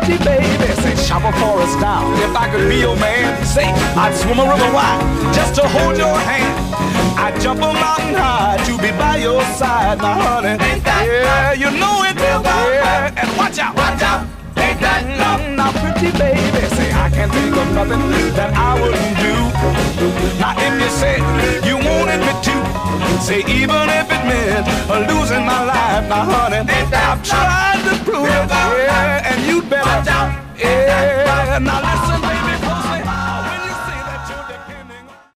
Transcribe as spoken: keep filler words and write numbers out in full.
pretty baby, say shop a forest down. If I could be your man, say I'd swim a river wide just to hold your hand. I'd jump a mountain high to be by your side, now honey. Ain't that yeah, you know it, yeah. And watch out, watch out. Ain't that love? Now pretty baby, say I can't think of nothing that I wouldn't do. Now if you say you wanted me to, say even if it meant losing my life, now honey, I've tried to prove it, yeah, and you better, yeah. Now listen.